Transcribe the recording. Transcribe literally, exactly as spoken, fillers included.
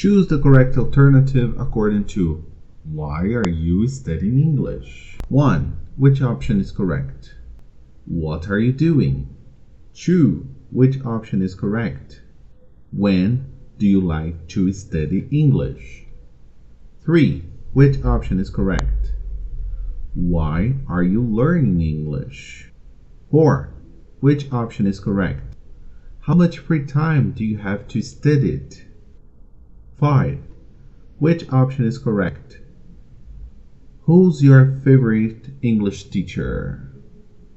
Choose the correct alternative according to why are you studying English? one. Which option is correct? What are you doing? two. Which option is correct? When do you like to study English? three. Which option is correct? Why are you learning English? four. Which option is correct? How much free time do you have to study it? five. Which option is correct? Who's your favorite English teacher?